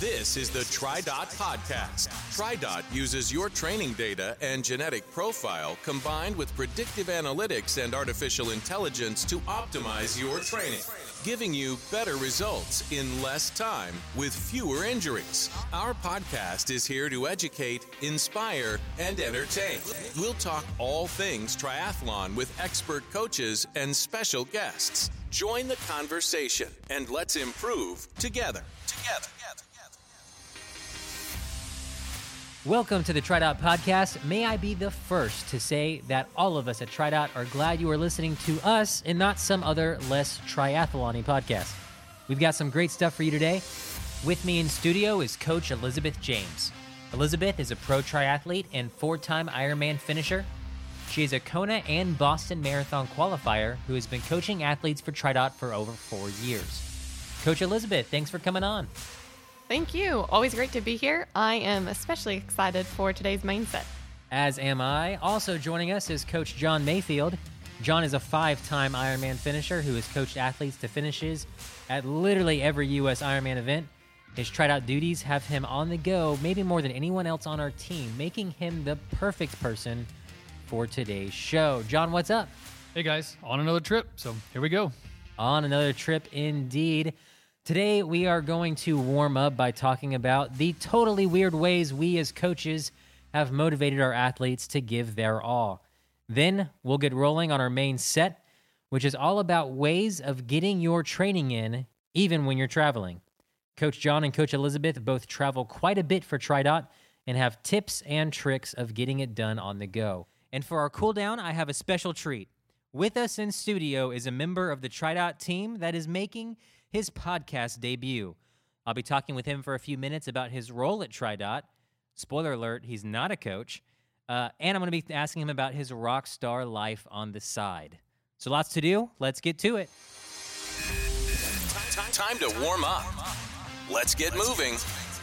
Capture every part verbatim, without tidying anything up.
This is the TriDot Podcast. TriDot uses your training data and genetic profile combined with predictive analytics and artificial intelligence to optimize your training, giving you better results in less time with fewer injuries. Our podcast is here to educate, inspire, and entertain. We'll talk all things triathlon with expert coaches and special guests. Join the conversation and let's improve together. Together. Welcome to the TriDot Podcast. May I be the first to say that all of us at TriDot are glad you are listening to us and not some other less triathlon-y podcast. We've got some great stuff for you today. With me in studio is Coach Elizabeth James. Elizabeth is a pro triathlete and four-time Ironman finisher. She is a Kona and Boston Marathon qualifier who has been coaching athletes for TriDot for over four years. Coach Elizabeth, thanks for coming on. Thank you. Always great to be here. I am especially excited for today's main set. As am I. Also joining us is Coach John Mayfield. John is a five-time Ironman finisher who has coached athletes to finishes at literally every U S Ironman event. His TriDot duties have him on the go, maybe more than anyone else on our team, making him the perfect person for today's show. John, what's up? Hey guys, on another trip, so here we go. On another trip indeed. Today, we are going to warm up by talking about the totally weird ways we as coaches have motivated our athletes to give their all. Then, we'll get rolling on our main set, which is all about ways of getting your training in, even when you're traveling. Coach John and Coach Elizabeth both travel quite a bit for TriDot and have tips and tricks of getting it done on the go. And for our cool down, I have a special treat. With us in studio is a member of the TriDot team that is making his podcast debut. I'll be talking with him for a few minutes about his role at TriDot. Spoiler alert, he's not a coach. Uh, and I'm going to be asking him about his rock star life on the side. So lots to do. Let's get to it. Time, time to warm up. Let's get moving.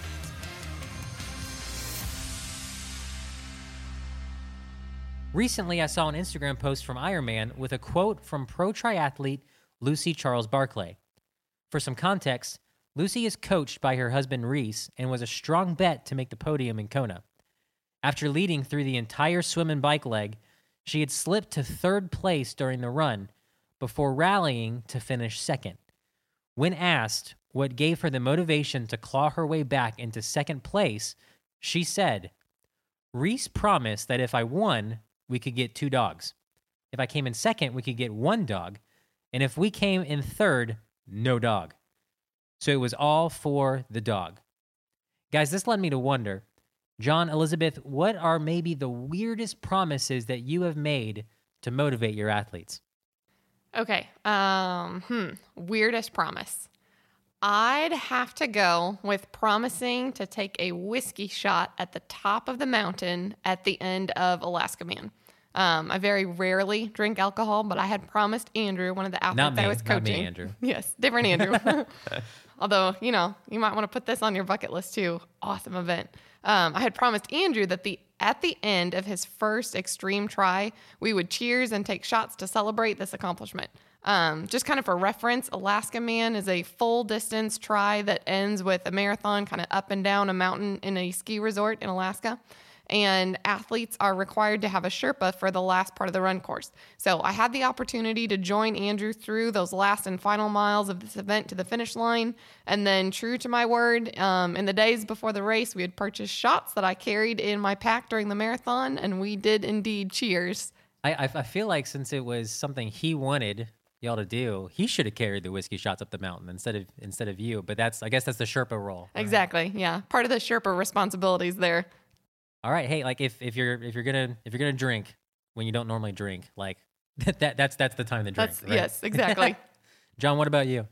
Recently, I saw an Instagram post from Ironman with a quote from pro triathlete Lucy Charles Barclay. For some context, Lucy is coached by her husband Reese and was a strong bet to make the podium in Kona. After leading through the entire swim and bike leg, she had slipped to third place during the run before rallying to finish second. When asked what gave her the motivation to claw her way back into second place, she said, "Reese promised that if I won, we could get two dogs. If I came in second, we could get one dog. And if we came in third, no dog." So it was all for the dog. Guys, this led me to wonder, John, Elizabeth, what are maybe the weirdest promises that you have made to motivate your athletes? Okay. Um, hmm. Weirdest promise. I'd have to go with promising to take a whiskey shot at the top of the mountain at the end of Alaska Man. Um, I very rarely drink alcohol, but I had promised Andrew, one of the athletes Not me, I was coaching. not me, Andrew. Yes, different Andrew. Although, you know, you might want to put this on your bucket list too. Awesome event. Um, I had promised Andrew that the at the end of his first extreme try, we would cheers and take shots to celebrate this accomplishment. Um, just kind of for reference, Alaska Man is a full distance try that ends with a marathon kind of up and down a mountain in a ski resort in Alaska. And athletes are required to have a Sherpa for the last part of the run course. So I had the opportunity to join Andrew through those last and final miles of this event to the finish line. And then, true to my word, um, in the days before the race, we had purchased shots that I carried in my pack during the marathon, and we did indeed cheers. I, I, I feel like since it was something he wanted y'all to do, he should have carried the whiskey shots up the mountain instead of instead of you. But that's I guess that's the Sherpa role. Right? Exactly, yeah. Part of the Sherpa responsibilities there. All right, hey, like if, if you're if you're gonna if you're gonna drink when you don't normally drink, like that, that that's that's the time to drink. That's, right? Yes, exactly. John, what about you?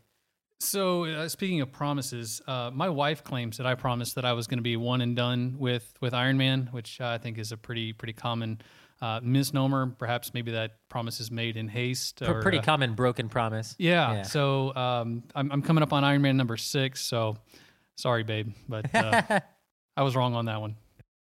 So uh, speaking of promises, uh, my wife claims that I promised that I was going to be one and done with with Ironman, which uh, I think is a pretty pretty common uh, misnomer. Perhaps maybe that promise is made in haste. Or, pretty uh, common broken promise. Yeah. yeah. So um, I'm I'm coming up on Ironman number six. So sorry, babe, but uh, I was wrong on that one.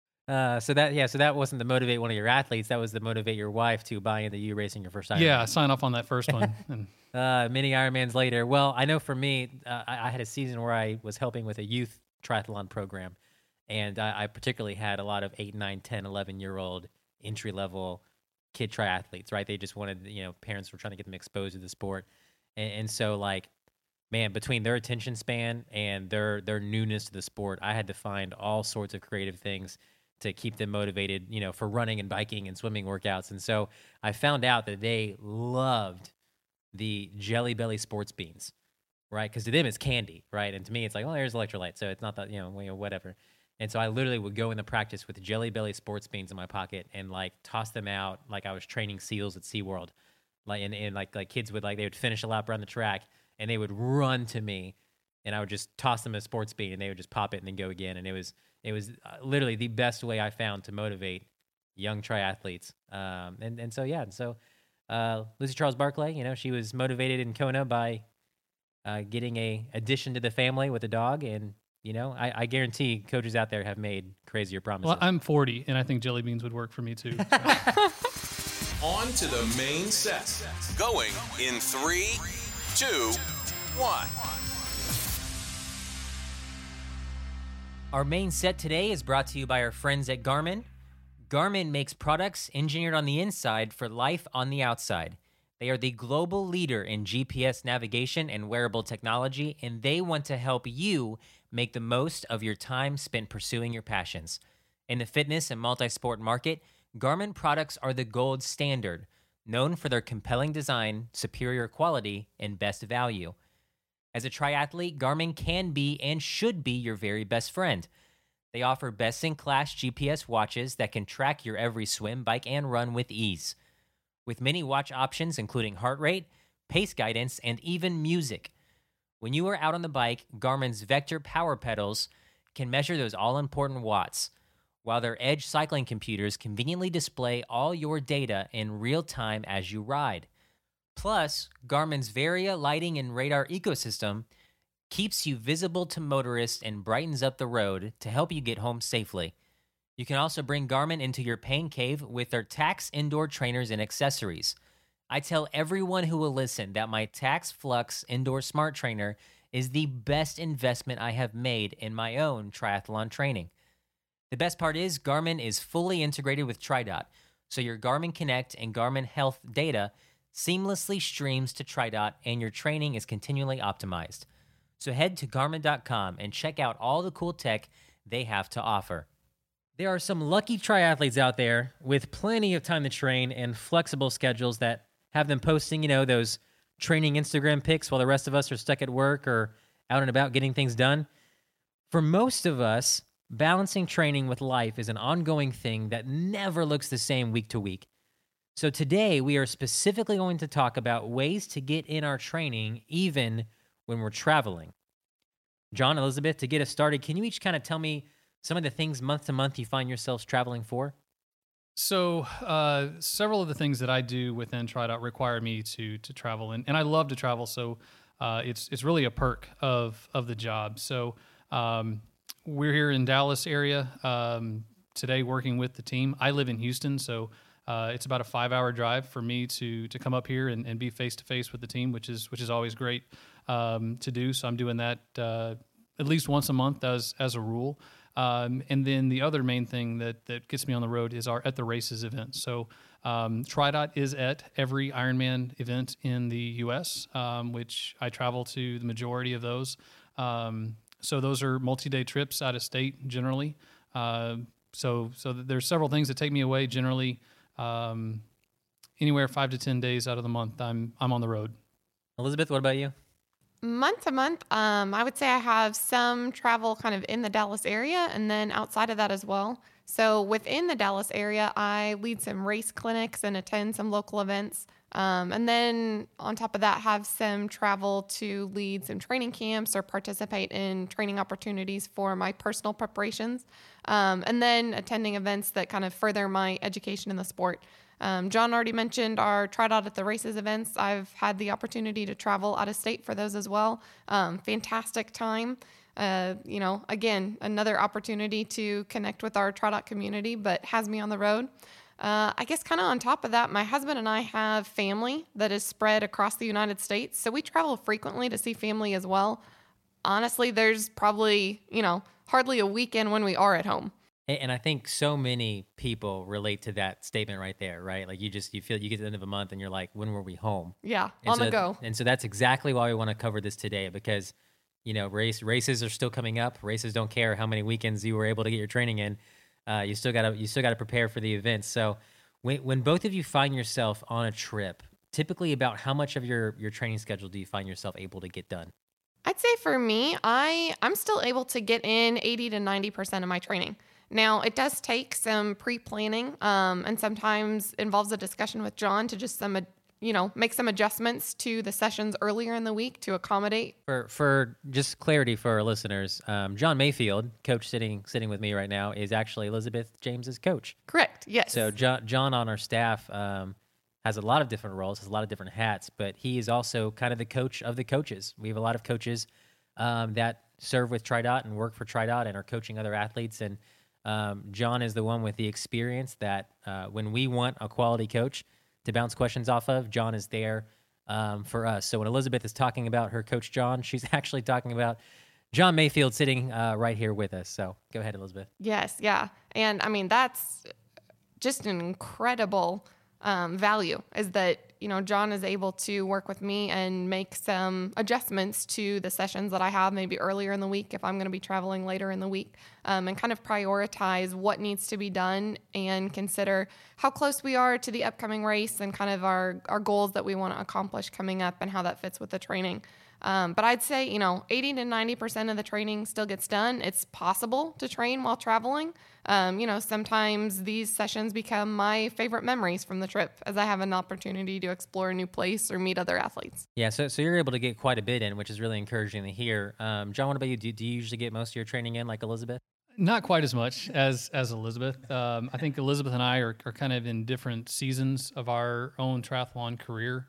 Uh, so that yeah, so that wasn't to motivate one of your athletes. That was to motivate your wife to buy into you racing your first Ironman. Yeah, sign off on that first one. And uh, many Ironmans later. Well, I know for me, uh, I, I had a season where I was helping with a youth triathlon program. And I, I particularly had a lot of eight, nine, ten, eleven year old entry level kid triathletes, right? They just wanted, you know, parents were trying to get them exposed to the sport. And, and so like, man, between their attention span and their, their newness to the sport, I had to find all sorts of creative things to keep them motivated, you know, for running and biking and swimming workouts. And so I found out that they loved the Jelly Belly sports beans, right? Because to them it's candy, right? And to me it's like, oh, there's electrolyte. So it's not that, you know, whatever. And so I literally would go into practice with Jelly Belly sports beans in my pocket and like toss them out like I was training SEALs at SeaWorld. Like, and, and like, like kids would like, they would finish a lap around the track and they would run to me and I would just toss them a sports bean and they would just pop it and then go again. And it was, it was literally the best way I found to motivate young triathletes. Um, and, and so, yeah. And so uh, Lucy Charles Barclay, you know, she was motivated in Kona by uh, getting a addition to the family with a dog. And, you know, I, I guarantee coaches out there have made crazier promises. Well, I'm forty, and I think jelly beans would work for me too. So. On to the main set. Going in three, two, one. Our main set today is brought to you by our friends at Garmin. Garmin makes products engineered on the inside for life on the outside. They are the global leader in G P S navigation and wearable technology, and they want to help you make the most of your time spent pursuing your passions. In the fitness and multi-sport market, Garmin products are the gold standard, known for their compelling design, superior quality, and best value. As a triathlete, Garmin can be and should be your very best friend. They offer best-in-class G P S watches that can track your every swim, bike, and run with ease. With many watch options, including heart rate, pace guidance, and even music. When you are out on the bike, Garmin's Vector power pedals can measure those all-important watts, while their Edge cycling computers conveniently display all your data in real time as you ride. Plus, Garmin's Varia lighting and radar ecosystem keeps you visible to motorists and brightens up the road to help you get home safely. You can also bring Garmin into your pain cave with their Tacx indoor trainers and accessories. I tell everyone who will listen that my Tacx Flux indoor smart trainer is the best investment I have made in my own triathlon training. The best part is Garmin is fully integrated with TriDot, so your Garmin Connect and Garmin Health data seamlessly streams to TriDot and your training is continually optimized. So head to Garmin dot com and check out all the cool tech they have to offer. There are some lucky triathletes out there with plenty of time to train and flexible schedules that have them posting, you know, those training Instagram pics while the rest of us are stuck at work or out and about getting things done. For most of us, balancing training with life is an ongoing thing that never looks the same week to week. So today we are specifically going to talk about ways to get in our training even when we're traveling. John, Elizabeth, to get us started, can you each kind of tell me some of the things month to month you find yourselves traveling for? So uh, several of the things that I do within TriDot require me to to travel, and, and I love to travel. So uh, it's it's really a perk of of the job. So um, we're here in Dallas area um, today, working with the team. I live in Houston, so uh, it's about a five hour drive for me to to come up here and, and be face to face with the team, which is which is always great um, to do. So I'm doing that uh, at least once a month as as a rule. Um, and then the other main thing that, that gets me on the road is our At the Races event. So um, TriDot is at every Ironman event in the U S, um, which I travel to the majority of those. Um, so those are multi-day trips out of state generally. Uh, so so there's several things that take me away generally. Um, anywhere five to ten days out of the month, I'm I'm on the road. Elizabeth, what about you? Month to month, um, I would say I have some travel kind of in the Dallas area and then outside of that as well. So within the Dallas area, I lead some race clinics and attend some local events. Um, and then on top of that, have some travel to lead some training camps or participate in training opportunities for my personal preparations. Um, and then attending events that kind of further my education in the sport. Um, John already mentioned our TriDot at the Races events. I've had the opportunity to travel out of state for those as well. Um, fantastic time. Uh, you know, again, another opportunity to connect with our TriDot community, but has me on the road. Uh, I guess kind of on top of that, my husband and I have family that is spread across the United States. So we travel frequently to see family as well. honestly, there's probably, you know, hardly a weekend when we are at home. And I think so many people relate to that statement right there, right? Like you just, you feel, you get to the end of a month and you're like, when were we home? Yeah, and on so the go. And so that's exactly why we want to cover this today, because, you know, race races are still coming up. Races don't care how many weekends you were able to get your training in. Uh, you still gotta, you still gotta prepare for the events. So when, when both of you find yourself on a trip, typically about how much of your, your training schedule do you find yourself able to get done? I'd say for me, I, I'm still able to get in eighty to ninety percent of my training. Now, it does take some pre-planning um, and sometimes involves a discussion with John to just some, you know, make some adjustments to the sessions earlier in the week to accommodate. For for just clarity for our listeners, um, John Mayfield, coach sitting sitting with me right now, is actually Elizabeth James's coach. Correct, yes. So John, John on our staff um, has a lot of different roles, has a lot of different hats, but he is also kind of the coach of the coaches. We have a lot of coaches um, that serve with TriDot and work for TriDot and are coaching other athletes, and Um, John is the one with the experience that uh, when we want a quality coach to bounce questions off of, John is there um, for us. So when Elizabeth is talking about her coach John, she's actually talking about John Mayfield sitting uh, right here with us. So go ahead, Elizabeth. Yes, yeah. And I mean, that's just an incredible um, value is that, you know, John is able to work with me and make some adjustments to the sessions that I have maybe earlier in the week if I'm going to be traveling later in the week, um, and kind of prioritize what needs to be done and consider how close we are to the upcoming race and kind of our, our goals that we want to accomplish coming up and how that fits with the training. Um, but I'd say, you know, eighty to ninety percent of the training still gets done. It's possible to train while traveling. Um, you know, sometimes these sessions become my favorite memories from the trip as I have an opportunity to explore a new place or meet other athletes. Yeah, so so you're able to get quite a bit in, which is really encouraging to hear. Um, John, what about you? Do, do you usually get most of your training in like Elizabeth? Not quite as much as as Elizabeth. Um, I think Elizabeth and I are, are kind of in different seasons of our own triathlon career.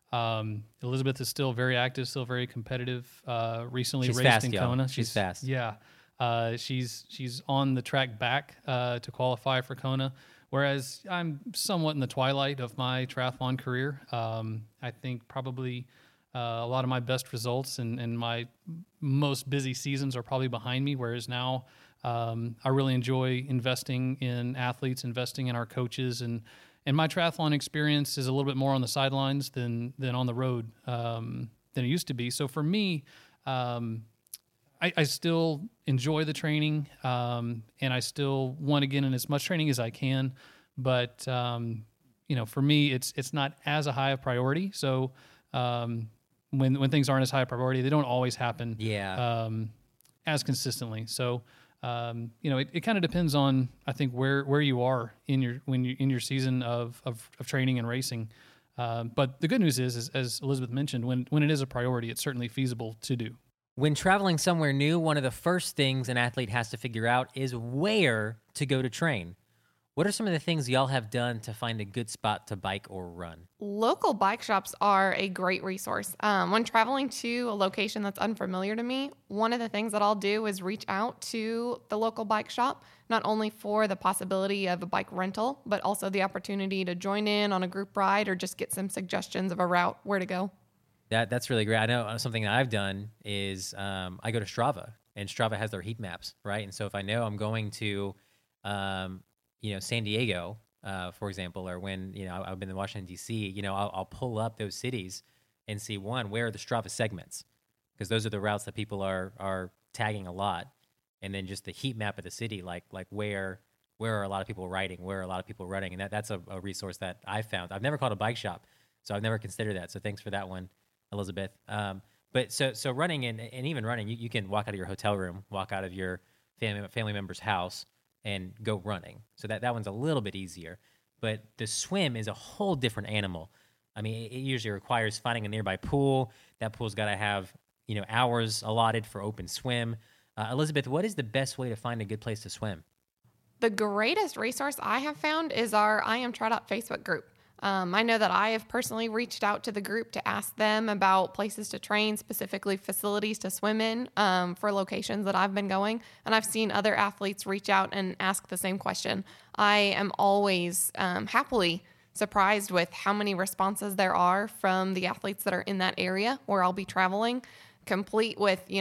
Um, Elizabeth is still very active, still very competitive. Uh, recently She's raced fast, in yo. Kona. She's fast. Yeah. Uh, she's she's on the track back uh, to qualify for Kona, whereas I'm somewhat in the twilight of my triathlon career. Um, I think probably uh, a lot of my best results and, and my most busy seasons are probably behind me, whereas now um, I really enjoy investing in athletes, investing in our coaches, and And my triathlon experience is a little bit more on the sidelines than than on the road um, than it used to be. So for me, um, I, I still enjoy the training, um, and I still want to get in as much training as I can. But um, you know, for me, it's it's not as a high a priority. So um, when when things aren't as high a priority, they don't always happen. Yeah. Um, as consistently. So. Um, you know, it, it kind of depends on, I think, where, where you are in your when you in your season of of, of training and racing. Um, but the good news is, is, as Elizabeth mentioned, when when it is a priority, it's certainly feasible to do. When traveling somewhere new, one of the first things an athlete has to figure out is where to go to train. What are some of the things y'all have done to find a good spot to bike or run? Local bike shops are a great resource. Um, when traveling to a location that's unfamiliar to me, one of the things that I'll do is reach out to the local bike shop, not only for the possibility of a bike rental, but also the opportunity to join in on a group ride or just get some suggestions of a route where to go. That That's really great. I know something that I've done is um, I go to Strava, and Strava has their heat maps, right? And so if I know I'm going to... Um, you know, San Diego, uh, for example, or when, you know, I've been in Washington, D C, you know, I'll, I'll pull up those cities and see, one, where are the Strava segments? Because those are the routes that people are are tagging a lot. And then just the heat map of the city, like like where where are a lot of people riding, where are a lot of people running? And that that's a, a resource that I've found. I've never called a bike shop, so I've never considered that. So thanks for that one, Elizabeth. Um, but so so running, and, and even running, you, you can walk out of your hotel room, walk out of your family family member's house, and go running. So that, that one's a little bit easier. But the swim is a whole different animal. I mean, it, it usually requires finding a nearby pool. That pool's got to have, you know, hours allotted for open swim. Uh, Elizabeth, what is the best way to find a good place to swim? The greatest resource I have found is our I Am TriDot Facebook group. Um, I know that I have personally reached out to the group to ask them about places to train, specifically facilities to swim in um, for locations that I've been going. And I've seen other athletes reach out and ask the same question. I am always um, happily surprised with how many responses there are from the athletes that are in that area where I'll be traveling, complete with, you know,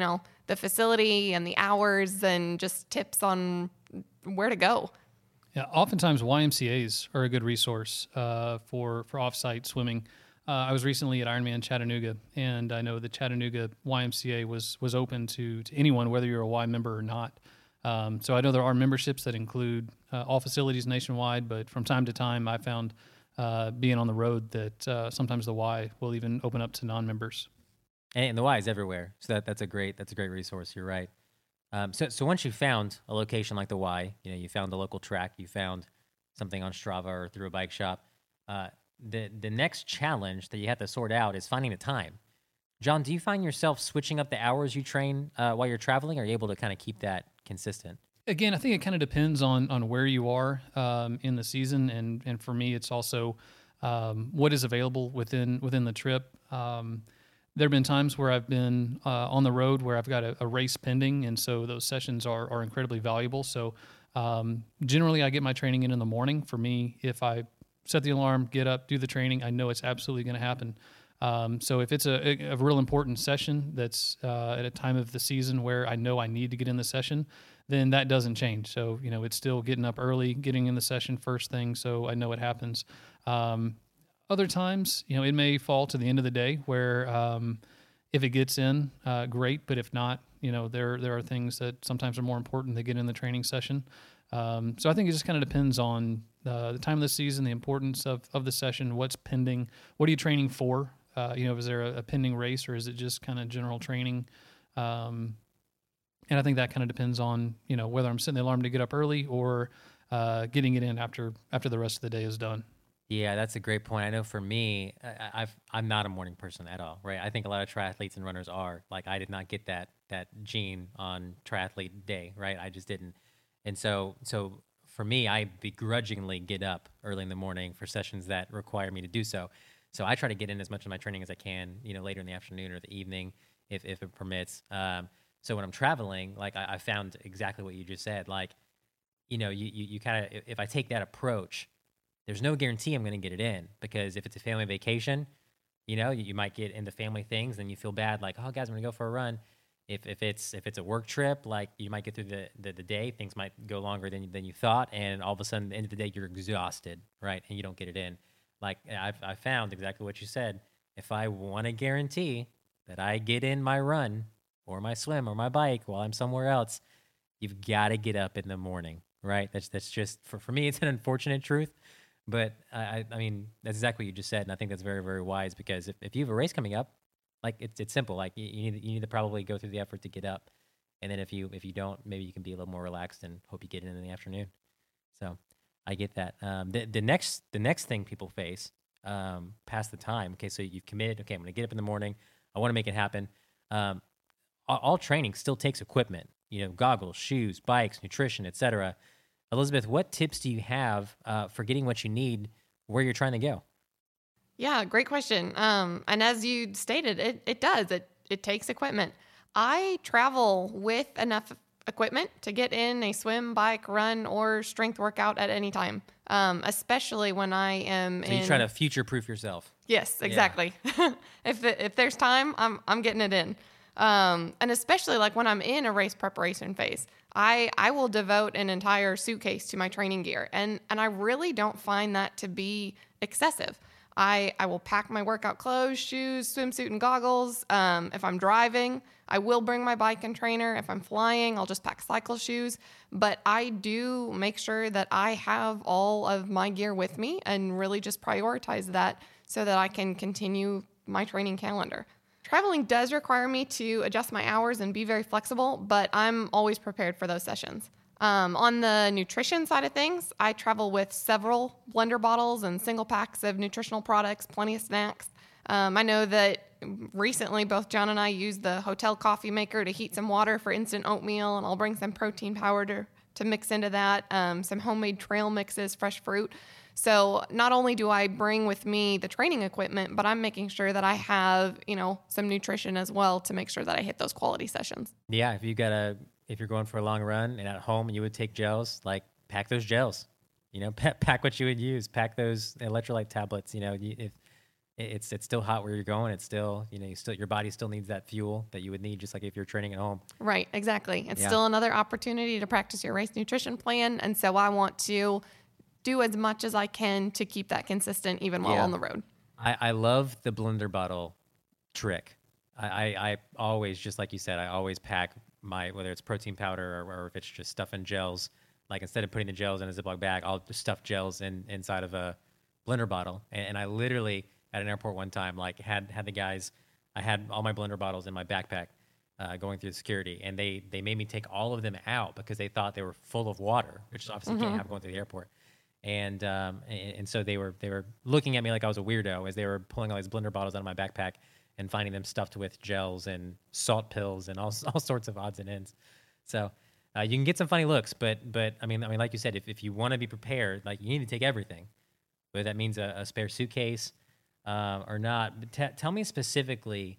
the facility and the hours and just tips on where to go. Yeah, oftentimes Y M C As are a good resource uh, for for offsite swimming. Uh, I was recently at Ironman Chattanooga, and I know the Chattanooga Y M C A was was open to to anyone, whether you're a Y member or not. Um, so I know there are memberships that include uh, all facilities nationwide, but from time to time, I found uh, being on the road that uh, sometimes the Y will even open up to non-members. And the Y is everywhere, so that, that's a great that's a great resource. You're right. Um, so, so once you found a location like the Y, you know, you found a local track, you found something on Strava or through a bike shop. Uh, the the next challenge that you have to sort out is finding the time. John, do you find yourself switching up the hours you train uh, while you're traveling? Or are you able to kind of keep that consistent? Again, I think it kind of depends on on where you are um, in the season, and and for me, it's also um, what is available within within the trip. Um, There have been times where I've been uh, on the road where I've got a, a race pending, and so those sessions are, are incredibly valuable. So um, generally, I get my training in in the morning. For me, if I set the alarm, get up, do the training, I know it's absolutely going to happen. Um, so if it's a, a real important session that's uh, at a time of the season where I know I need to get in the session, then that doesn't change. So, you know, it's still getting up early, getting in the session first thing, so I know it happens. Um, Other times, you know, it may fall to the end of the day where um, if it gets in, uh, great. But if not, you know, there there are things that sometimes are more important that get in the training session. Um, so I think it just kind of depends on uh, the time of the season, the importance of, of the session, what's pending, what are you training for? Uh, you know, is there a, a pending race, or is it just kind of general training? Um, and I think that kind of depends on, you know, whether I'm setting the alarm to get up early or uh, getting it in after after the rest of the day is done. Yeah, that's a great point. I know for me, I, I've, I'm not a morning person at all, right? I think a lot of triathletes and runners are. Like, I did not get that that gene on triathlete day, right? I just didn't. And so, so for me, I begrudgingly get up early in the morning for sessions that require me to do so. So I try to get in as much of my training as I can, you know, later in the afternoon or the evening, if if it permits. Um, so when I'm traveling, like I, I found exactly what you just said. Like, you know, you you, you kind of, if I take that approach, there's no guarantee I'm going to get it in, because if it's a family vacation, you know, you, you might get into family things and you feel bad, like, oh, guys, I'm going to go for a run. If if it's if it's a work trip, like, you might get through the, the, the day, things might go longer than than you thought, and all of a sudden, at the end of the day, you're exhausted, right, and you don't get it in. Like, I've I found exactly what you said. If I want to guarantee that I get in my run or my swim or my bike while I'm somewhere else, you've got to get up in the morning, right? That's that's just, for, for me, it's an unfortunate truth. But I, I mean, that's exactly what you just said, and I think that's very, very wise, because if, if you have a race coming up, like, it's it's simple. Like, you, you need you need to probably go through the effort to get up, and then if you if you don't, maybe you can be a little more relaxed and hope you get in in the afternoon. So I get that. Um, the the next the next thing people face um, past the time. Okay, so you've committed. Okay, I'm going to get up in the morning. I want to make it happen. Um, all, all training still takes equipment. You know, goggles, shoes, bikes, nutrition, et cetera. Elizabeth, what tips do you have uh, for getting what you need where you're trying to go? Yeah, great question. Um, and as you stated, it, it does. It, it takes equipment. I travel with enough equipment to get in a swim, bike, run, or strength workout at any time, um, especially when I am so in... you try to future-proof yourself. Yes, exactly. Yeah. if the, if there's time, I'm I'm getting it in. Um, and especially like when I'm in a race preparation phase, I, I will devote an entire suitcase to my training gear. And, and I really don't find that to be excessive. I, I will pack my workout clothes, shoes, swimsuit, and goggles. Um, if I'm driving, I will bring my bike and trainer. If I'm flying, I'll just pack cycle shoes. But I do make sure that I have all of my gear with me and really just prioritize that so that I can continue my training calendar. Traveling does require me to adjust my hours and be very flexible, but I'm always prepared for those sessions. Um, on the nutrition side of things, I travel with several blender bottles and single packs of nutritional products, plenty of snacks. Um, I know that recently both John and I used the hotel coffee maker to heat some water for instant oatmeal, and I'll bring some protein powder to mix into that, um, some homemade trail mixes, fresh fruit. So not only do I bring with me the training equipment, but I'm making sure that I have, you know, some nutrition as well to make sure that I hit those quality sessions. Yeah, if you got a, if you're going for a long run and at home you would take gels, like, pack those gels. You know, pack, pack what you would use. Pack those electrolyte tablets. You know, if it- it's it's still hot where you're going. It's still, you know, you still your body still needs that fuel that you would need, just like if you're training at home. Right, exactly. It's Yeah. still another opportunity to practice your race nutrition plan. And so I want to do as much as I can to keep that consistent even while Yeah. on the road. I, I love the blender bottle trick. I, I, I always, just like you said, I always pack my, whether it's protein powder or, or if it's just stuff in gels, like instead of putting the gels in a Ziploc bag, I'll just stuff gels in inside of a blender bottle. And, and I literally, at an airport one time, like had, had the guys, I had all my blender bottles in my backpack uh, going through security, and they, they made me take all of them out because they thought they were full of water, which obviously Mm-hmm. can't have going through the airport. And, um, and and so they were they were looking at me like I was a weirdo as they were pulling all these blender bottles out of my backpack and finding them stuffed with gels and salt pills and all all sorts of odds and ends. So uh, you can get some funny looks, but but I mean I mean like you said, if, if you want to be prepared, like you need to take everything, whether that means a, a spare suitcase uh, or not. But t- tell me specifically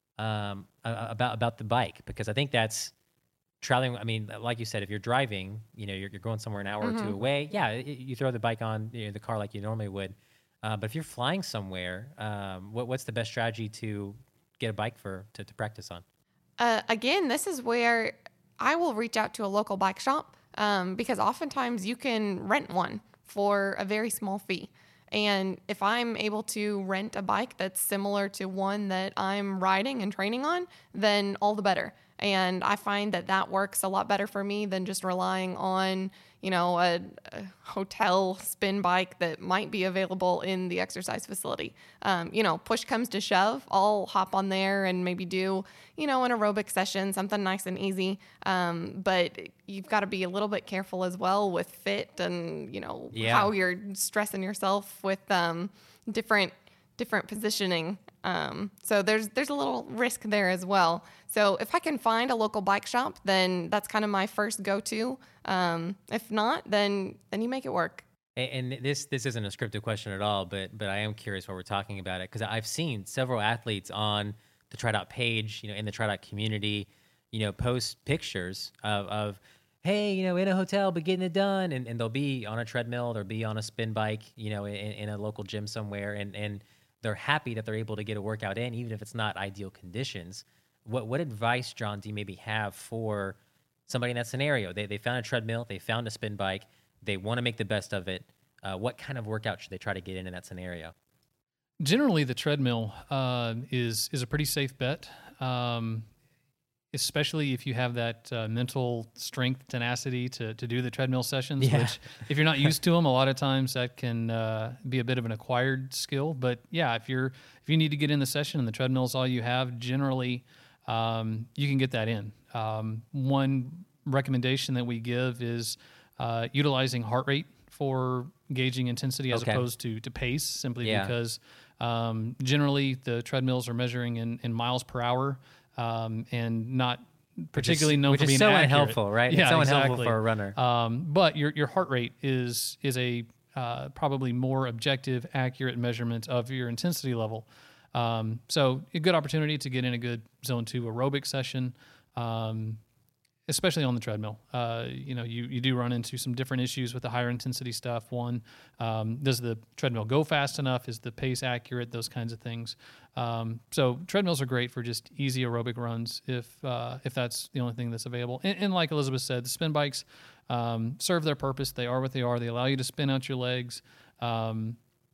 um, a- about about the bike, because I think that's traveling. I mean, like you said, if you're driving, you know, you're, you're going somewhere an hour or two away. Yeah, it, you throw the bike on, you know, the car like you normally would. Uh, but if you're flying somewhere, um, what, what's the best strategy to get a bike for to, to practice on? Uh, again, this is where I will reach out to a local bike shop um, because oftentimes you can rent one for a very small fee. And if I'm able to rent a bike that's similar to one that I'm riding and training on, then all the better. And I find that that works a lot better for me than just relying on, you know, a, a hotel spin bike that might be available in the exercise facility. Um, you know, push comes to shove, I'll hop on there and maybe do, you know, an aerobic session, something nice and easy. Um, but you've got to be a little bit careful as well with fit and, you know, Yeah. how you're stressing yourself with um, different different positioning. Um, so there's there's a little risk there as well. So if I can find a local bike shop, then that's kind of my first go-to. Um, if not, then then you make it work. And, and this this isn't a scripted question at all, but but I am curious while we're talking about it, because I've seen several athletes on the TriDot page, you know, in the TriDot community, you know, post pictures of, of hey, you know, in a hotel, but getting it done, and, and they'll be on a treadmill, they'll be on a spin bike, you know, in, in a local gym somewhere, and and they're happy that they're able to get a workout in, even if it's not ideal conditions. What what advice, John, do you maybe have for somebody in that scenario? They they found a treadmill, they found a spin bike, they want to make the best of it. Uh, what kind of workout should they try to get in in that scenario? Generally, the treadmill uh, is is a pretty safe bet, um, especially if you have that uh, mental strength, tenacity to to do the treadmill sessions. Yeah. Which, if you're not used to them, a lot of times that can uh, be a bit of an acquired skill. But yeah, if you're if you need to get in the session and the treadmill is all you have, generally um, you can get that in. Um, one recommendation that we give is uh, utilizing heart rate for gauging intensity as Okay. opposed to to pace, simply Yeah. because um, generally the treadmills are measuring in, in miles per hour um, and not particularly known which for is being so accurate. unhelpful, right? It's Yeah, so unhelpful exactly. for a runner. Um, but your your heart rate is is a uh, probably more objective, accurate measurement of your intensity level. Um, so a good opportunity to get in a good zone two aerobic session, um, especially on the treadmill. Uh, you know, you, you do run into some different issues with the higher intensity stuff. One, um, does the treadmill go fast enough? Is the pace accurate? Those kinds of things. Um, so treadmills are great for just easy aerobic runs if uh, if that's the only thing that's available. And, and like Elizabeth said, the spin bikes um, serve their purpose. They are what they are. They allow you to spin out your legs. Um,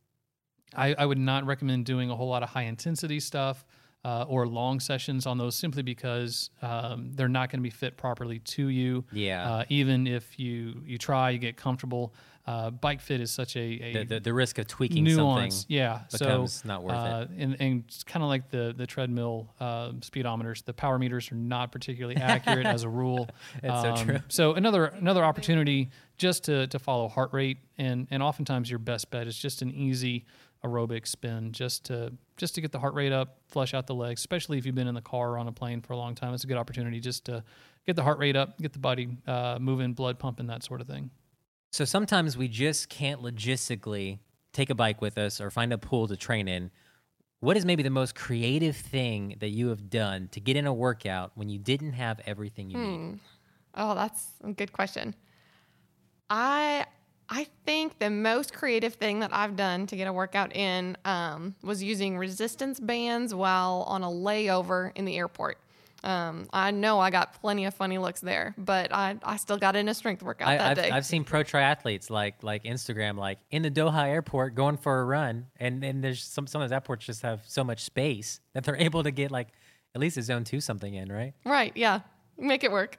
I, I would not recommend doing a whole lot of high intensity stuff uh, or long sessions on those, simply because um, they're not going to be fit properly to you. Yeah. Uh, even if you you try, you get comfortable. Uh, bike fit is such a, a The, the, the risk of tweaking nuance. something Yeah. becomes so, not worth uh, it. And, and it's kind of like the, the treadmill uh, speedometers. The power meters are not particularly accurate as a rule. It's so true. So another another opportunity just to, to follow heart rate, and, and oftentimes your best bet is just an easy aerobic spin, just to just to get the heart rate up, flush out the legs, especially if you've been in the car or on a plane for a long time. It's a good opportunity just to get the heart rate up, get the body uh, moving, blood pumping, that sort of thing. So sometimes we just can't logistically take a bike with us or find a pool to train in. What is maybe the most creative thing that you have done to get in a workout when you didn't have everything you need? Oh, that's a good question. I I think the most creative thing that I've done to get a workout in um, was using resistance bands while on a layover in the airport. Um, I know I got plenty of funny looks there, but I, I still got in a strength workout I, that I've, day. I've seen pro triathletes like like Instagram, like in the Doha airport going for a run, and, and there's some some of those airports just have so much space that they're able to get like at least a zone two something in, right? Right, yeah. Make it work.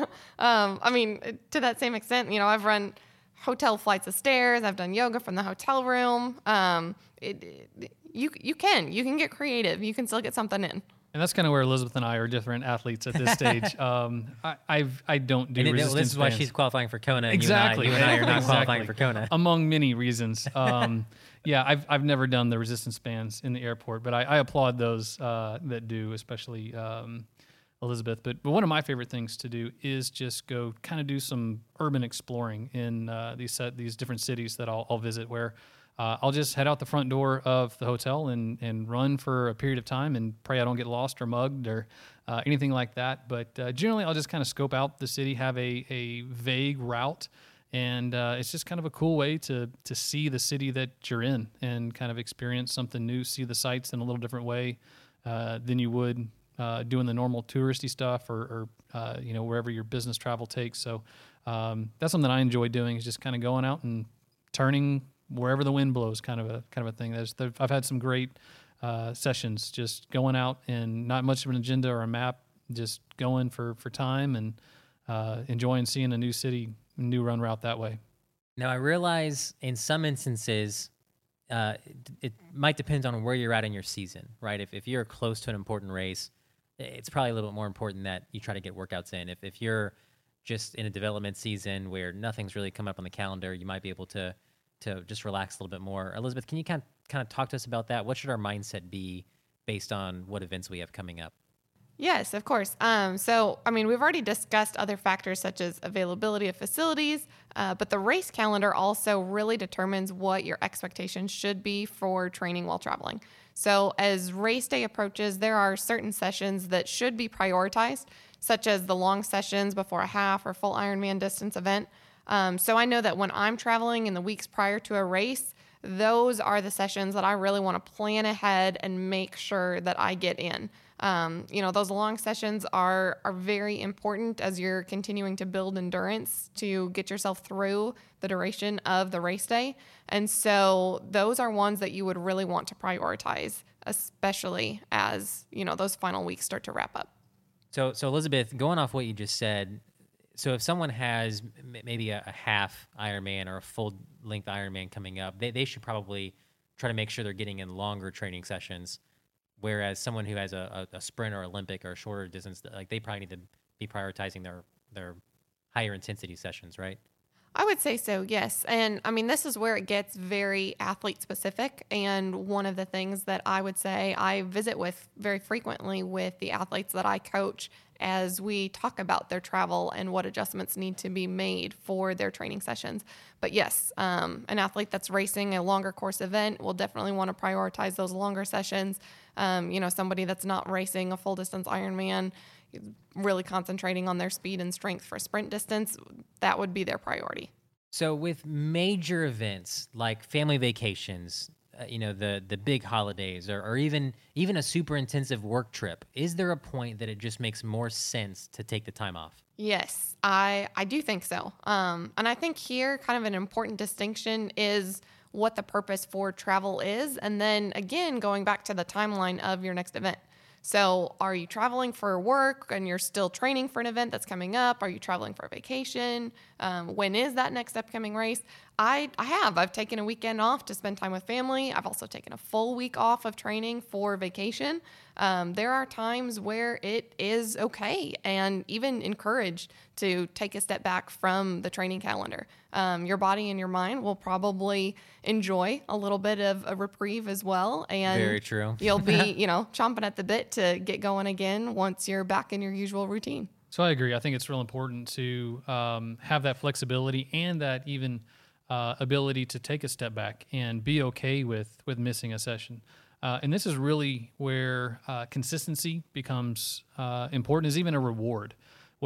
um, I mean, to that same extent, you know, I've run hotel flights of stairs. I've done yoga from the hotel room. Um, it, it, you you can. You can get creative. You can still get something in. And that's kind of where Elizabeth and I are different athletes at this stage. um, I I've, I don't do And it, resistance this is why bands. she's qualifying for Kona. And Exactly. You and I, you and I are not Exactly. qualifying for Kona. Among many reasons. Um, yeah, I've I've never done the resistance bands in the airport, but I, I applaud those uh, that do, especially um, Elizabeth. But but one of my favorite things to do is just go kind of do some urban exploring in uh, these set, these different cities that I'll, I'll visit, where uh, I'll just head out the front door of the hotel and and run for a period of time and pray I don't get lost or mugged or uh, anything like that. But uh, generally, I'll just kind of scope out the city, have a a vague route. And uh, it's just kind of a cool way to to see the city that you're in and kind of experience something new, see the sights in a little different way uh, than you would uh, doing the normal touristy stuff or, or uh, you know, wherever your business travel takes. So um, that's something I enjoy doing, is just kind of going out and turning wherever the wind blows, kind of a kind of a thing. There's, there, I've had some great uh, sessions just going out and not much of an agenda or a map, just going for, for time and uh, enjoying seeing a new city, new run route that way. Now, I realize in some instances, uh, it, it might depend on where you're at in your season, right? If if you're close to an important race, it's probably a little bit more important that you try to get workouts in. If if you're just in a development season where nothing's really come up on the calendar, you might be able to to just relax a little bit more. Elizabeth, can you kind of, kind of talk to us about that? What should our mindset be based on what events we have coming up? Yes, of course. Um, so, I mean, we've already discussed other factors such as availability of facilities, uh, but the race calendar also really determines what your expectations should be for training while traveling. So, as race day approaches, there are certain sessions that should be prioritized, such as the long sessions before a half or full Ironman distance event. Um, so, I know that when I'm traveling in the weeks prior to a race, those are the sessions that I really want to plan ahead and make sure that I get in. Um, you know, those long sessions are are very important as you're continuing to build endurance to get yourself through the duration of the race day. And so those are ones that you would really want to prioritize, especially as, you know, those final weeks start to wrap up. So, so Elizabeth, going off what you just said, so if someone has m- maybe a, a half Ironman or a full-length Ironman coming up, they, they should probably try to make sure they're getting in longer training sessions. Whereas someone who has a, a, a sprint or Olympic or a shorter distance, like they probably need to be prioritizing their their higher intensity sessions, right? I would say so, yes. And I mean, this is where it gets very athlete specific. And one of the things that I would say I visit with very frequently with the athletes that I coach as we talk about their travel and what adjustments need to be made for their training sessions. But yes, um, an athlete that's racing a longer course event will definitely want to prioritize those longer sessions. Um, you know, somebody that's not racing a full distance Ironman, really concentrating on their speed and strength for sprint distance, that would be their priority. So with major events like family vacations, uh, you know, the the big holidays, or, or even even a super intensive work trip, is there a point that it just makes more sense to take the time off? Yes, I, I do think so. Um, and I think here kind of an important distinction is what the purpose for travel is. And then again, going back to the timeline of your next event. So are you traveling for work and you're still training for an event that's coming up? Are you traveling for a vacation? Um, when is that next upcoming race? I, I have. I've taken a weekend off to spend time with family. I've also taken a full week off of training for vacation. Um, there are times where it is okay and even encouraged to take a step back from the training calendar. Um, your body and your mind will probably enjoy a little bit of a reprieve as well. And Very true. You'll be, you know, chomping at the bit to get going again once you're back in your usual routine. So I agree. I think it's real important to um, have that flexibility and that even uh, ability to take a step back and be okay with with missing a session. Uh, and this is really where uh, consistency becomes uh, important, is even a reward.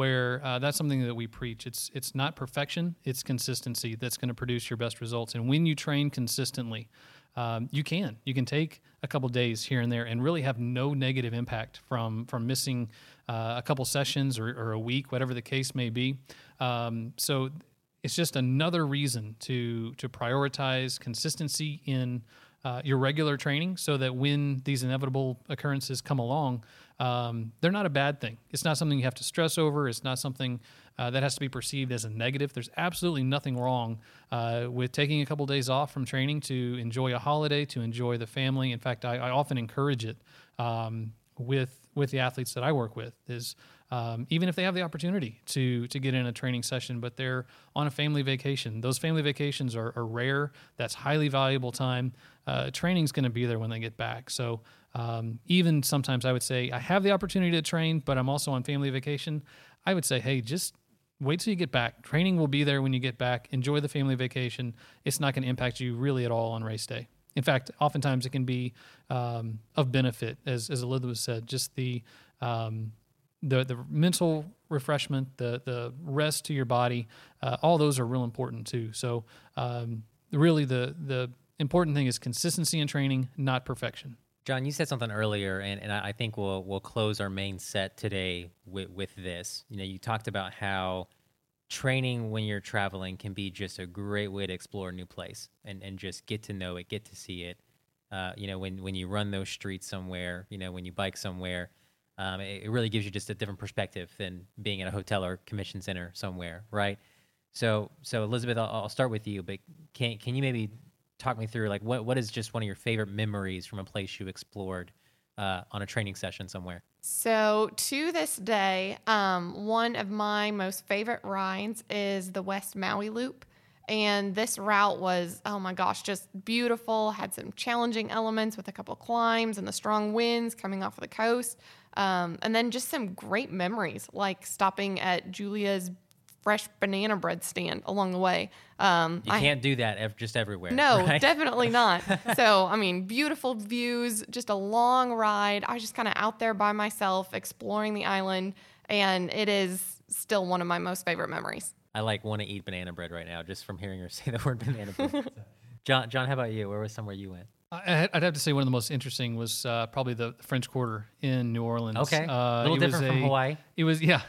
where uh, that's something that we preach. It's it's not perfection, it's consistency that's going to produce your best results. And when you train consistently, um, you can. You can take a couple days here and there and really have no negative impact from, from missing uh, a couple sessions or, or a week, whatever the case may be. Um, so it's just another reason to to prioritize consistency in Uh, your regular training, so that when these inevitable occurrences come along, um, they're not a bad thing. It's not something you have to stress over. It's not something uh, that has to be perceived as a negative. There's absolutely nothing wrong uh, with taking a couple days off from training to enjoy a holiday, to enjoy the family. In fact, I, I often encourage it um, with with the athletes that I work with, is um, even if they have the opportunity to to get in a training session, but they're on a family vacation. Those family vacations are, are rare. That's highly valuable time. Uh, training's going to be there when they get back. So um, even sometimes I would say, I have the opportunity to train, but I'm also on family vacation. I would say, hey, just wait till you get back. Training will be there when you get back. Enjoy the family vacation. It's not going to impact you really at all on race day. In fact, oftentimes it can be um, of benefit, as, as Elizabeth said, just the um, the the mental refreshment, the the rest to your body, uh, all those are real important too. So um, really the the important thing is consistency in training, not perfection. John, you said something earlier, and, and I think we'll we'll close our main set today with, with this. You know, you talked about how training when you're traveling can be just a great way to explore a new place and, and just get to know it, get to see it. Uh, you know, when, when you run those streets somewhere, you know, when you bike somewhere, um, it, it really gives you just a different perspective than being at a hotel or convention center somewhere, right? So, so Elizabeth, I'll, I'll start with you, but can can you maybe talk me through, like, what what is just one of your favorite memories from a place you explored uh, on a training session somewhere? So to this day, um, one of my most favorite rides is the West Maui Loop. And this route was, oh my gosh, just beautiful, had some challenging elements with a couple climbs and the strong winds coming off of the coast. Um, and then just some great memories, like stopping at Julia's fresh banana bread stand along the way. Um, you can't I, do that ev- just everywhere. No, right? Definitely not. So, I mean, beautiful views, just a long ride. I was just kind of out there by myself exploring the island, and it is still one of my most favorite memories. I like want to eat banana bread right now just from hearing her say the word banana bread. So. John, John, how about you? Where was somewhere you went? I, I'd have to say one of the most interesting was uh, probably the French Quarter in New Orleans. Okay, uh, a little different a, from Hawaii. It was, yeah.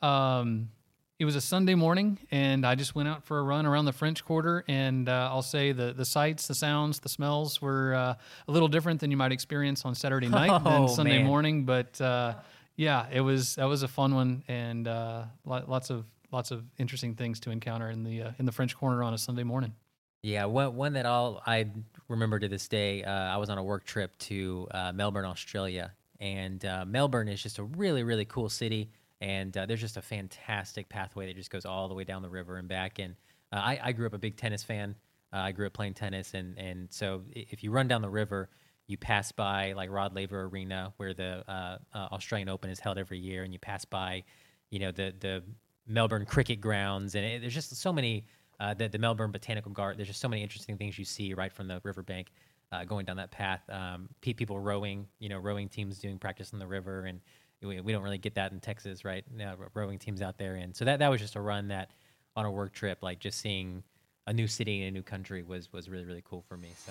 Um, It was a Sunday morning, and I just went out for a run around the French Quarter, and uh, I'll say the, the sights, the sounds, the smells were uh, a little different than you might experience on Saturday night oh, than Sunday man. morning. But uh, yeah, it was that was a fun one, and uh, lots of lots of interesting things to encounter in the uh, in the French Quarter on a Sunday morning. Yeah, one one that I'll I remember to this day. Uh, I was on a work trip to uh, Melbourne, Australia, and uh, Melbourne is just a really really cool city. And uh, there's just a fantastic pathway that just goes all the way down the river and back. And uh, I, I grew up a big tennis fan. Uh, I grew up playing tennis. And, and so if you run down the river, you pass by like Rod Laver Arena, where the uh, uh, Australian Open is held every year. And you pass by, you know, the, the Melbourne cricket grounds. And it, there's just so many, uh, the, the Melbourne Botanical Garden. There's just so many interesting things you see right from the riverbank uh, going down that path. Um, pe- people rowing, you know, rowing teams doing practice on the river. And We, we don't really get that in Texas, right? Now, rowing teams out there. And so that, that was just a run that on a work trip, like just seeing a new city in a new country was, was really, really cool for me. So,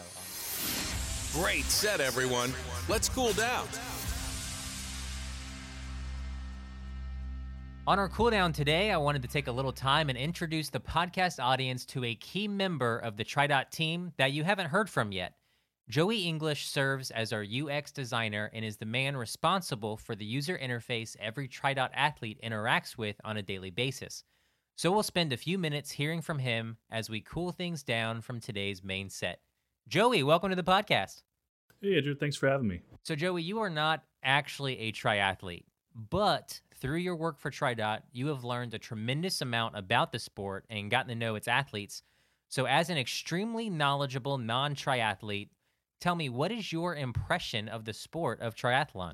um. Great set, everyone. Let's cool down. On our cool down today, I wanted to take a little time and introduce the podcast audience to a key member of the TriDot team that you haven't heard from yet. Joey English serves as our U X designer and is the man responsible for the user interface every TriDot athlete interacts with on a daily basis. So we'll spend a few minutes hearing from him as we cool things down from today's main set. Joey, welcome to the podcast. Hey, Andrew. Thanks for having me. So, Joey, you are not actually a triathlete, but through your work for TriDot, you have learned a tremendous amount about the sport and gotten to know its athletes. So as an extremely knowledgeable non-triathlete, tell me, what is your impression of the sport of triathlon?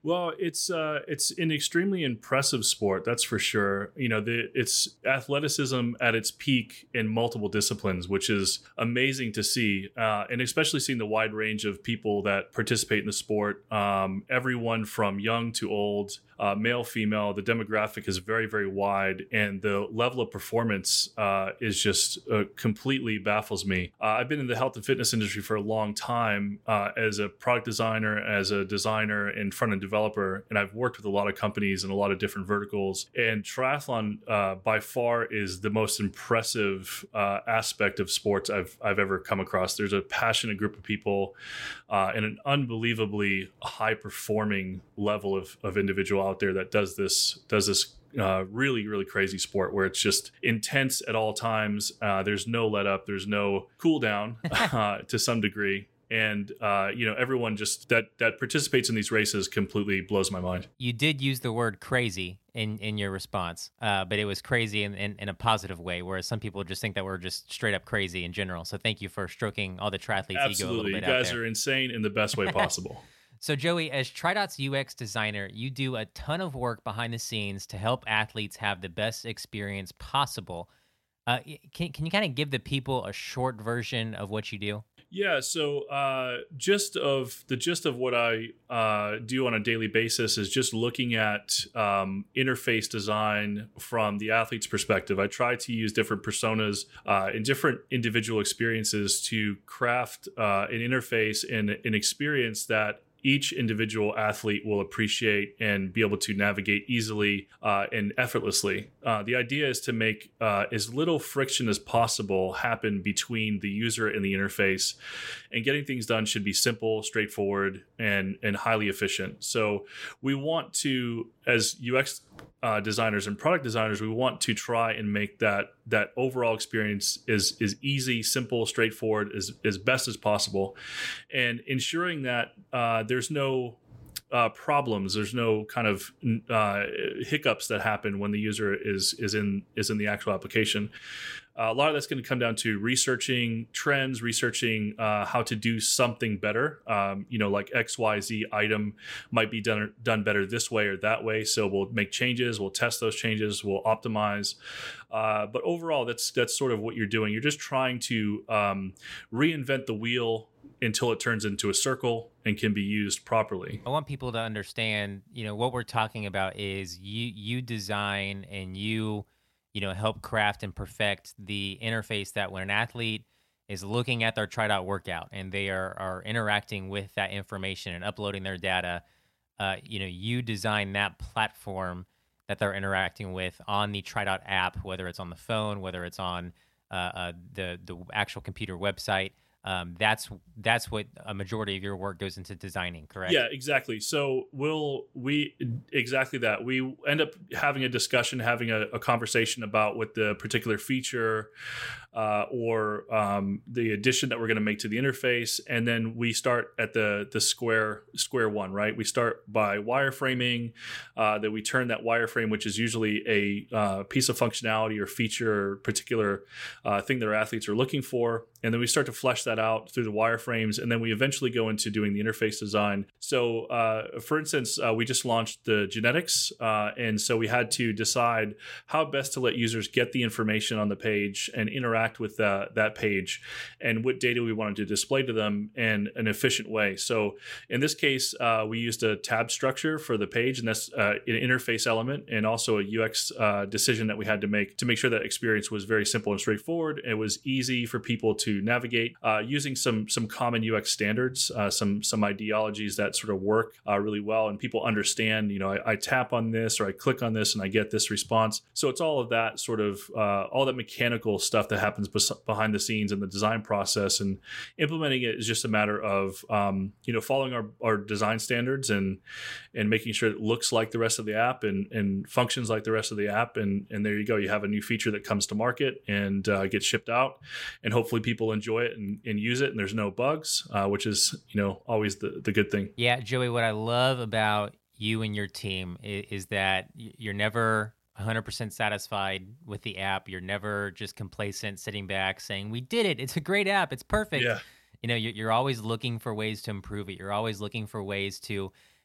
Well, it's uh, it's an extremely impressive sport, that's for sure. You know, the, it's athleticism at its peak in multiple disciplines, which is amazing to see, uh, and especially seeing the wide range of people that participate in the sport. Um, everyone from young to old, uh, male, female. The demographic is very, very wide, and the level of performance uh, is just uh, completely baffles me. Uh, I've been in the health and fitness industry for a long time uh, as a product designer, as a designer, and front end developer. developer, and I've worked with a lot of companies and a lot of different verticals. And triathlon, uh, by far, is the most impressive uh, aspect of sports I've I've ever come across. There's a passionate group of people uh, and an unbelievably high performing level of of individual out there that does this does this. Uh, really, really crazy sport where it's just intense at all times. Uh, there's no let up. There's no cool down uh, to some degree. And, uh, you know, everyone just that that participates in these races completely blows my mind. You did use the word crazy in, in your response, uh, but it was crazy in, in, in a positive way, whereas some people just think that we're just straight up crazy in general. So thank you for stroking all the triathletes' Absolutely. ego a little bit. You out guys there. are insane in the best way possible. So, Joey, as TriDot's U X designer, you do a ton of work behind the scenes to help athletes have the best experience possible. Uh, can, can you kind of give the people a short version of what you do? Yeah, so uh, just of the gist of what I uh, do on a daily basis is just looking at um, interface design from the athlete's perspective. I try to use different personas uh, and different individual experiences to craft uh, an interface and an experience that each individual athlete will appreciate and be able to navigate easily uh, and effortlessly. Uh, the idea is to make uh, as little friction as possible happen between the user and the interface. And getting things done should be simple, straightforward, and, and highly efficient. So we want to, as U X uh, designers and product designers, we want to try and make that that overall experience is is easy, simple, straightforward, as, as best as possible. And ensuring that uh, there's no Uh, problems. There's no kind of uh, hiccups that happen when the user is is in is in the actual application. Uh, a lot of that's going to come down to researching trends, researching uh, how to do something better. Um, you know, like X Y Z item might be done done better this way or that way. So we'll make changes. We'll test those changes. We'll optimize. Uh, but overall, that's that's sort of what you're doing. You're just trying to um, reinvent the wheel until it turns into a circle and can be used properly. I want people to understand, you know, what we're talking about is you you design and you, you know, help craft and perfect the interface that when an athlete is looking at their TriDot workout and they are are interacting with that information and uploading their data, uh, you know, you design that platform that they're interacting with on the TriDot app, whether it's on the phone, whether it's on uh, uh, the the actual computer website. Um, that's that's what a majority of your work goes into designing, correct? Yeah, exactly. So we'll we exactly that. We end up having a discussion, having a, a conversation about what the particular feature uh, or um, the addition that we're going to make to the interface, and then we start at the the square square one, right? We start by wireframing. Uh, that we turn that wireframe, which is usually a uh, piece of functionality or feature, or particular uh, thing that our athletes are looking for, and then we start to flesh that out through the wireframes, and then we eventually go into doing the interface design. So, uh, for instance, uh, we just launched the genetics, uh, and so we had to decide how best to let users get the information on the page and interact with uh, that page, and what data we wanted to display to them in an efficient way. So, in this case, uh, we used a tab structure for the page, and that's uh, an interface element, and also a U X uh, decision that we had to make to make sure that experience was very simple and straightforward. It was easy for people to navigate. Uh, using some some common U X standards, uh, some some ideologies that sort of work uh, really well, and people understand. You know, I, I tap on this or I click on this and I get this response. So it's all of that sort of uh, all that mechanical stuff that happens bes- behind the scenes in the design process, and implementing it is just a matter of um, you know following our, our design standards and and making sure it looks like the rest of the app and and functions like the rest of the app, and and there you go. You have a new feature that comes to market and uh, gets shipped out, and hopefully people enjoy it and, and use it, and there's no bugs, uh, which is, you know, always the, the good thing. Yeah, Joey, what I love about you and your team is, is that you're never one hundred percent satisfied with the app. You're never just complacent, sitting back saying, we did it. It's a great app. It's perfect. Yeah. You know, you're always looking for ways to improve it. You're always looking for ways to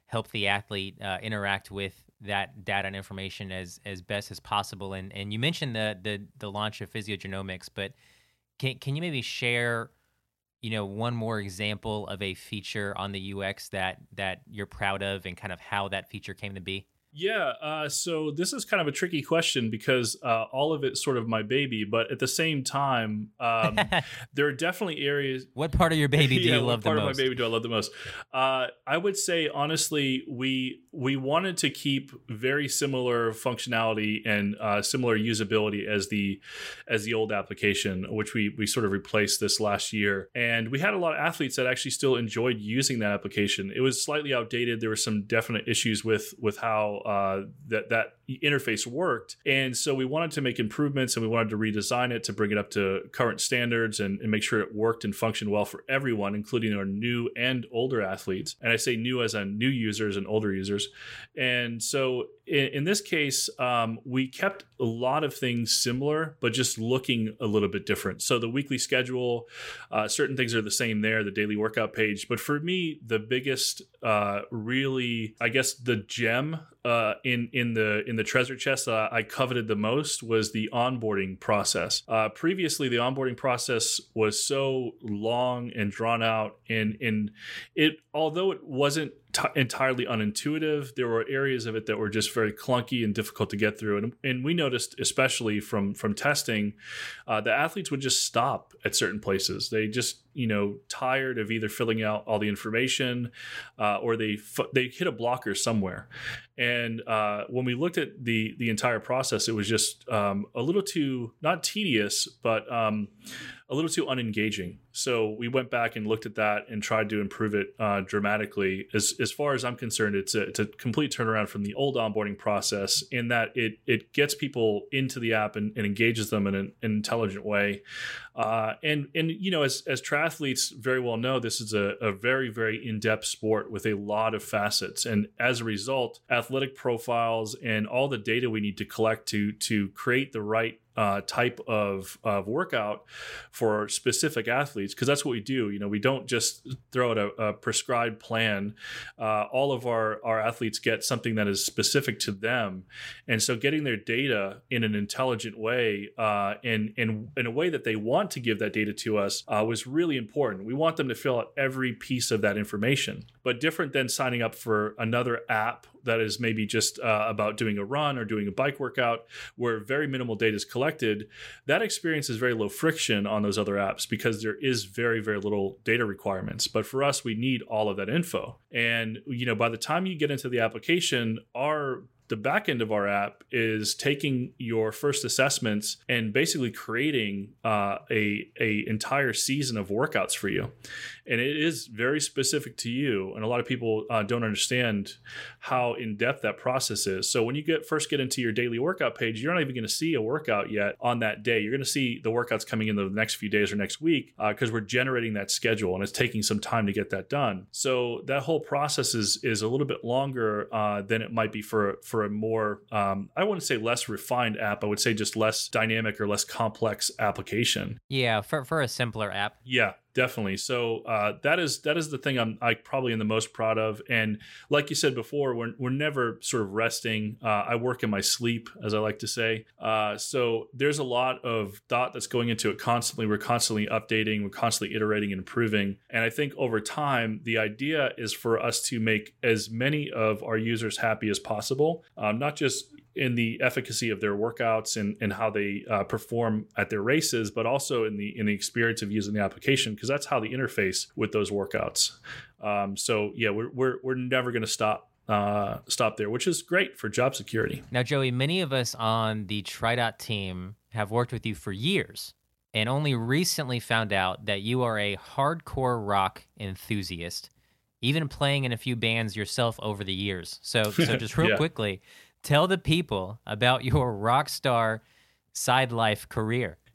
help the athlete uh, interact with that data and information as as best as possible. And and you mentioned the the the launch of Physiogenomics, but can can you maybe share, you know, one more example of a feature on the U X that that you're proud of and kind of how that feature came to be? Yeah, uh, so this is kind of a tricky question because uh, all of it's sort of my baby, but at the same time, um, there are definitely areas. What part of your baby do yeah, you love the most? What part of my baby do I love the most? Uh, I would say honestly, we we wanted to keep very similar functionality and uh, similar usability as the as the old application, which we we sort of replaced this last year. And we had a lot of athletes that actually still enjoyed using that application. It was slightly outdated. There were some definite issues with with how Uh, that that interface worked, and so we wanted to make improvements, and we wanted to redesign it to bring it up to current standards and, and make sure it worked and functioned well for everyone, including our new and older athletes. And I say new as in new users and older users. And so in, in this case, um, we kept a lot of things similar, but just looking a little bit different. So the weekly schedule, uh, certain things are the same there, the daily workout page. But for me, the biggest, uh, really, I guess, the gem Uh, in in the in the treasure chest that I coveted the most was the onboarding process. Uh, previously, the onboarding process was so long and drawn out, and and it although it wasn't t- entirely unintuitive, there were areas of it that were just very clunky and difficult to get through. And and we noticed, especially from from testing, uh, the athletes would just stop at certain places. They just you know tired of either filling out all the information, uh, or they f- they hit a blocker somewhere. And uh, when we looked at the the entire process, it was just um, a little too, not tedious, but um, a little too unengaging. So we went back and looked at that and tried to improve it uh, dramatically. As as far as I'm concerned, it's a, it's a complete turnaround from the old onboarding process in that it it gets people into the app and, and engages them in an, an intelligent way. Uh, and and you know, as as triathletes very well know, this is a, a very very in-depth sport with a lot of facets. And as a result, athletic profiles and all the data we need to collect to to create the right Uh, type of, of workout for specific athletes, because that's what we do. You know, we don't just throw out a, a prescribed plan. Uh, all of our, our athletes get something that is specific to them. And so getting their data in an intelligent way uh, and, and in a way that they want to give that data to us uh, was really important. We want them to fill out every piece of that information, but different than signing up for another app that is maybe just uh, about doing a run or doing a bike workout where very minimal data is collected. That experience is very low friction on those other apps because there is very, very little data requirements. But for us, we need all of that info. And, you know, by the time you get into the application, our the back end of our app is taking your first assessments and basically creating uh, a, a entire season of workouts for you. And it is very specific to you. And a lot of people uh, don't understand how in-depth that process is. So when you get first get into your daily workout page, you're not even going to see a workout yet on that day. You're going to see the workouts coming in the next few days or next week because uh, we're generating that schedule and it's taking some time to get that done. So that whole process is is a little bit longer uh, than it might be for, for a more, um, I wouldn't say less refined app. I would say just less dynamic or less complex application. Yeah, for, for a simpler app. Yeah. Definitely. So uh, that is that is the thing I'm I probably am the most proud of. And like you said before, we're we're never sort of resting. Uh, I work in my sleep, as I like to say. Uh, so there's a lot of thought that's going into it constantly. We're constantly updating. We're constantly iterating and improving. And I think over time, the idea is for us to make as many of our users happy as possible, um, not just in the efficacy of their workouts and, and how they uh, perform at their races, but also in the in the experience of using the application, because that's how the interface with those workouts. Um, so yeah, we're we're we're never going to stop uh, stop there, which is great for job security. Now, Joey, many of us on the TriDot team have worked with you for years, and only recently found out that you are a hardcore rock enthusiast, even playing in a few bands yourself over the years. So, so just real yeah. quickly, tell the people about your rock star side life career.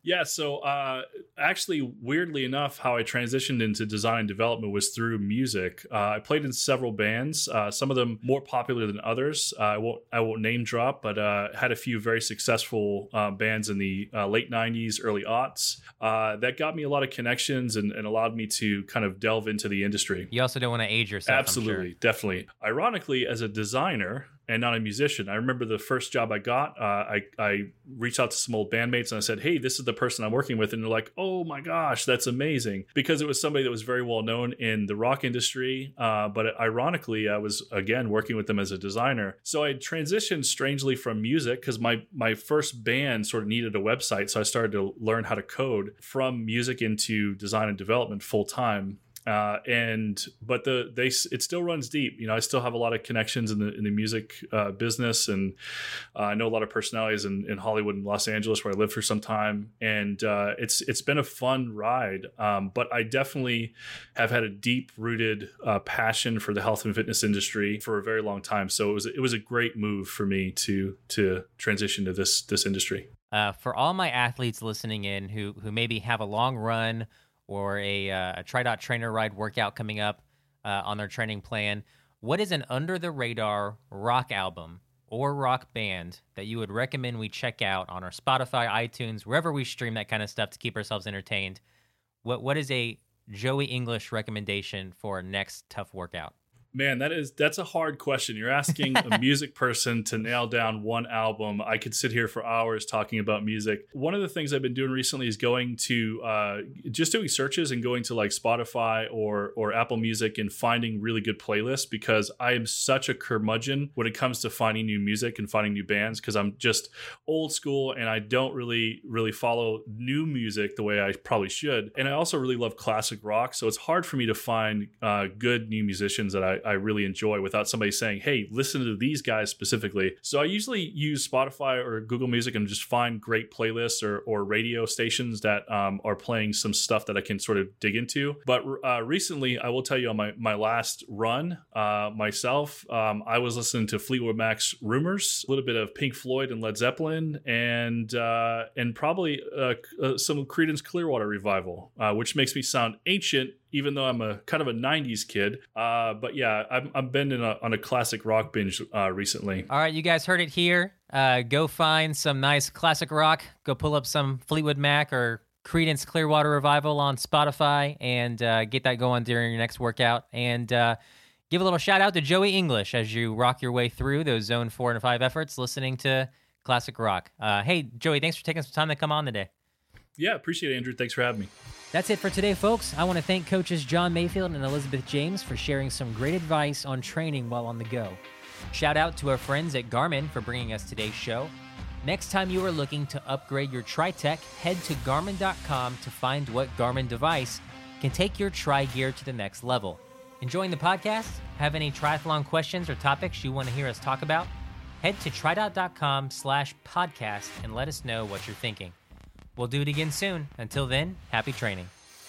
Yeah, so uh, actually, weirdly enough, how I transitioned into design and development was through music. Uh, I played in several bands, uh, some of them more popular than others. Uh, I won't I won't name drop, but uh, had a few very successful uh, bands in the uh, late nineties, early aughts. Uh, that got me a lot of connections and, and allowed me to kind of delve into the industry. You also don't want to age yourself. Absolutely, I'm sure. definitely. Ironically, as a designer and not a musician, I remember the first job I got, uh, I, I reached out to some old bandmates and I said, hey, this is the person I'm working with. And they're like, oh my gosh, that's amazing. Because it was somebody that was very well known in the rock industry. Uh, but ironically, I was, again, working with them as a designer. So I transitioned strangely from music because my, my first band sort of needed a website. So I started to learn how to code from music into design and development full time. Uh, and but the they it still runs deep. You know, I still have a lot of connections in the in the music uh, business, and uh, I know a lot of personalities in, in Hollywood and Los Angeles, where I lived for some time. And uh, it's it's been a fun ride. Um, but I definitely have had a deep rooted uh, passion for the health and fitness industry for a very long time. So it was it was a great move for me to to transition to this this industry. Uh, for all my athletes listening in who who maybe have a long run or a, uh, a TriDot trainer ride workout coming up uh, on their training plan, what is an under-the-radar rock album or rock band that you would recommend we check out on our Spotify, iTunes, wherever we stream that kind of stuff to keep ourselves entertained? What What is a Joey English recommendation for a next tough workout? Man, that is that's a hard question. You're asking a music person to nail down one album. I could sit here for hours talking about music. One of the things I've been doing recently is going to uh, just doing searches and going to like Spotify or or Apple Music and finding really good playlists, because I am such a curmudgeon when it comes to finding new music and finding new bands, because I'm just old school and I don't really really follow new music the way I probably should. And I also really love classic rock, so it's hard for me to find uh, good new musicians that I I really enjoy without somebody saying, hey, listen to these guys specifically. So I usually use Spotify or Google Music and just find great playlists or, or radio stations that um, are playing some stuff that I can sort of dig into. But uh, recently, I will tell you on my, my last run uh, myself, um, I was listening to Fleetwood Mac's Rumors, a little bit of Pink Floyd and Led Zeppelin, and uh, and probably uh, uh, some Creedence Clearwater Revival, uh, which makes me sound ancient, even though I'm a kind of a nineties kid. Uh, but yeah, I've, I've been in a, on a classic rock binge uh, recently. All right, you guys heard it here. Uh, go find some nice classic rock. Go pull up some Fleetwood Mac or Creedence Clearwater Revival on Spotify and uh, get that going during your next workout. And uh, give a little shout out to Joey English as you rock your way through those zone four and five efforts listening to classic rock. Uh, hey, Joey, thanks for taking some time to come on today. Yeah, appreciate it, Andrew. Thanks for having me. That's it for today, folks. I want to thank coaches John Mayfield and Elizabeth James for sharing some great advice on training while on the go. Shout out to our friends at Garmin for bringing us today's show. Next time you are looking to upgrade your Tri-Tech, head to Garmin dot com to find what Garmin device can take your tri-gear to the next level. Enjoying the podcast? Have any triathlon questions or topics you want to hear us talk about? Head to TriDot dot com slash podcast and let us know what you're thinking. We'll do it again soon. Until then, happy training.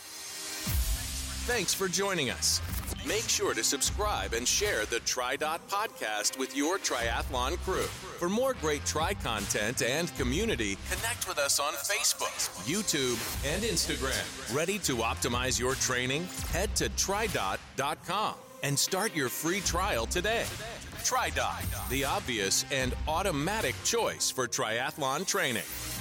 Thanks for joining us. Make sure to subscribe and share the TriDot podcast with your triathlon crew. For more great tri content and community, connect with us on Facebook, YouTube, and Instagram. Ready to optimize your training? Head to TriDot dot com and start your free trial today. TriDot, the obvious and automatic choice for triathlon training.